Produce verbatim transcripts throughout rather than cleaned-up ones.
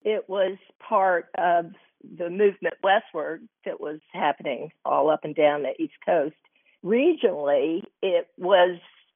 it was part of the movement westward that was happening all up and down the East Coast. Regionally, it was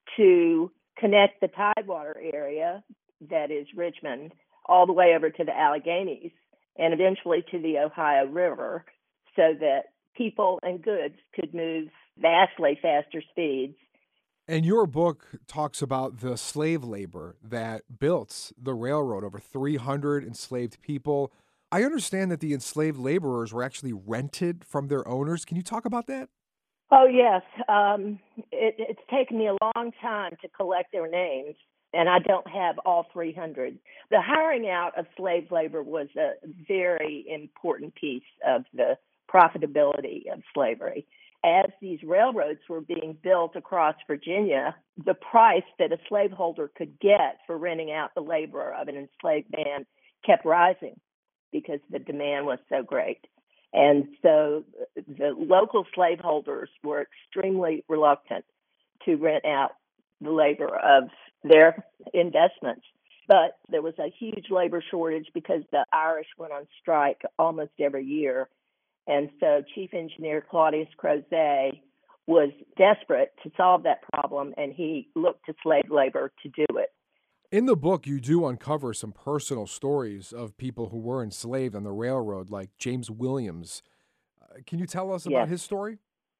to connect the Tidewater area, that is Richmond, all the way over to the Alleghenies and eventually to the Ohio River, so that people and goods could move vastly faster speeds. And your book talks about the slave labor that built the railroad, over three hundred enslaved people. I understand that the enslaved laborers were actually rented from their owners. Can you talk about that? Oh, yes. Um, it, it's taken me a long time to collect their names, and I don't have all three hundred. The hiring out of slave labor was a very important piece of the profitability of slavery. As these railroads were being built across Virginia, the price that a slaveholder could get for renting out the labor of an enslaved man kept rising because the demand was so great. And so the local slaveholders were extremely reluctant to rent out the labor of their investments. But there was a huge labor shortage because the Irish went on strike almost every year. And so Chief Engineer Claudius Crozet was desperate to solve that problem, and he looked to slave labor to do it. In the book, you do uncover some personal stories of people who were enslaved on the railroad, like James Williams. Uh, can you tell us Yes. about his story?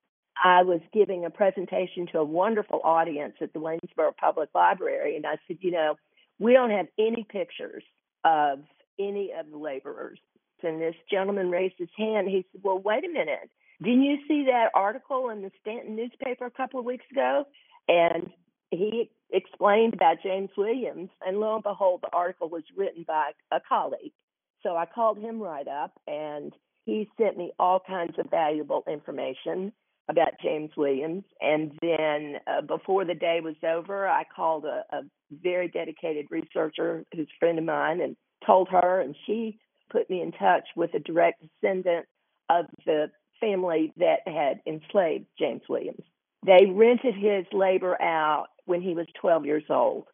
I was giving a presentation to a wonderful audience at the Waynesboro Public Library, and I said, you know, we don't have any pictures of any of the laborers. And this gentleman raised his hand. He said, well, wait a minute. Didn't you see that article in the Stanton newspaper a couple of weeks ago? And he explained about James Williams. And lo and behold, the article was written by a colleague. So I called him right up, and he sent me all kinds of valuable information about James Williams. And then uh, before the day was over, I called a, a very dedicated researcher who's a friend of mine and told her, and she put me in touch with a direct descendant of the family that had enslaved James Williams. They rented his labor out when he was twelve years old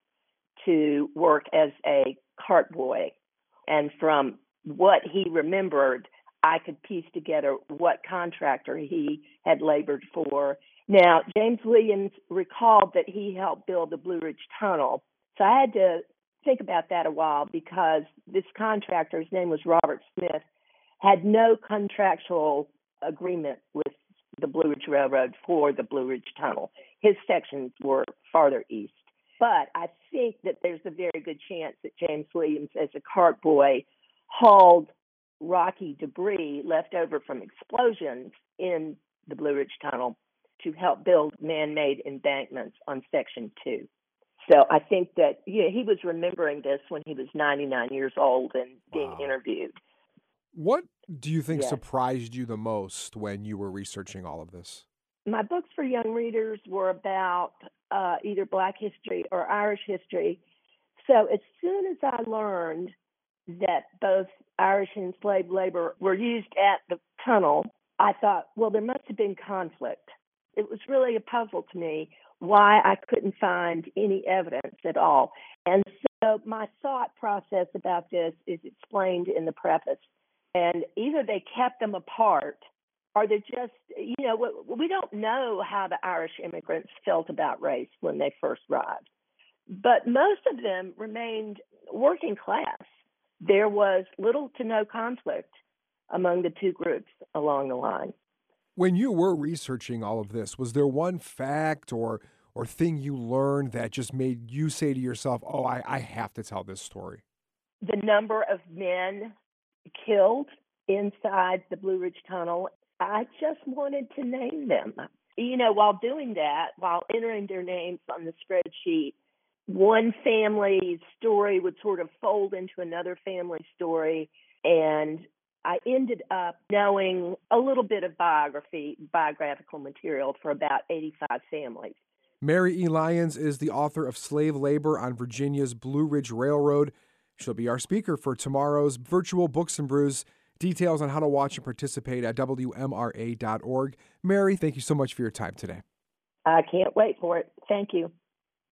to work as a cart boy. And from what he remembered, I could piece together what contractor he had labored for. Now, James Williams recalled that he helped build the Blue Ridge Tunnel. So I had to think about that a while, because this contractor, his name was Robert Smith, had no contractual agreement with the Blue Ridge Railroad for the Blue Ridge Tunnel. His sections were farther east. But I think that there's a very good chance that James Williams, as a cart boy, hauled rocky debris left over from explosions in the Blue Ridge Tunnel to help build man-made embankments on Section two. So I think that yeah, he was remembering this when he was ninety-nine years old and being Wow. interviewed. What do you think Yes. surprised you the most when you were researching all of this? My books for young readers were about uh, either Black history or Irish history. So as soon as I learned that both Irish and enslaved labor were used at the tunnel, I thought, well, there must have been conflict. It was really a puzzle to me why I couldn't find any evidence at all. And so my thought process about this is explained in the preface. And either they kept them apart, or they're just, you know, we don't know how the Irish immigrants felt about race when they first arrived. But most of them remained working class. There was little to no conflict among the two groups along the line. When you were researching all of this, was there one fact or or thing you learned that just made you say to yourself, oh, I, I have to tell this story? The number of men killed inside the Blue Ridge Tunnel, I just wanted to name them. You know, while doing that, while entering their names on the spreadsheet, one family's story would sort of fold into another family story, and I ended up knowing a little bit of biography, biographical material for about eighty-five families. Mary E. Lyons is the author of Slave Labor on Virginia's Blue Ridge Railroad. She'll be our speaker for tomorrow's virtual Books and Brews. Details on how to watch and participate at W M R A dot org. Mary, thank you so much for your time today. I can't wait for it. Thank you.